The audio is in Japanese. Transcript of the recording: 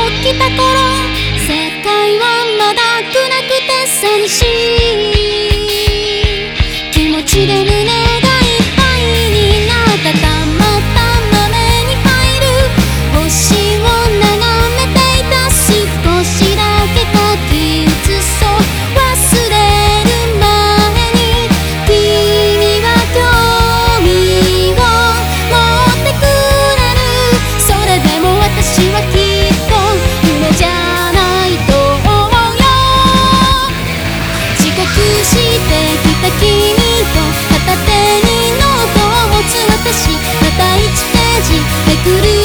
起きた頃、世界はまだ暗くて寂しい気持ちで胸がいっぱいになった。たまたま目に入る星を眺めていた。少しだけ書き写そう、忘れる前に。君は興味を持ってくれる。それでも私はきっと夢じゃないと思うよ。遅刻してきた君と片手にノートを持つ私、また1ページめくる